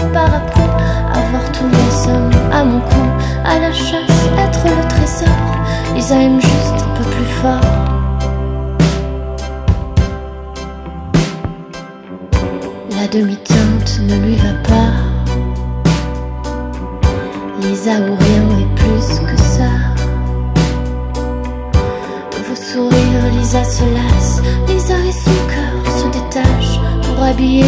par après avoir tourné somme à mon cou, à la chasse, être le trésor. Lisa aime juste un peu plus fort. La demi-teinte ne lui va pas. Lisa ou rien et plus que ça. De vos sourires, Lisa se lasse. Lisa et son cœur se détachent pour habiller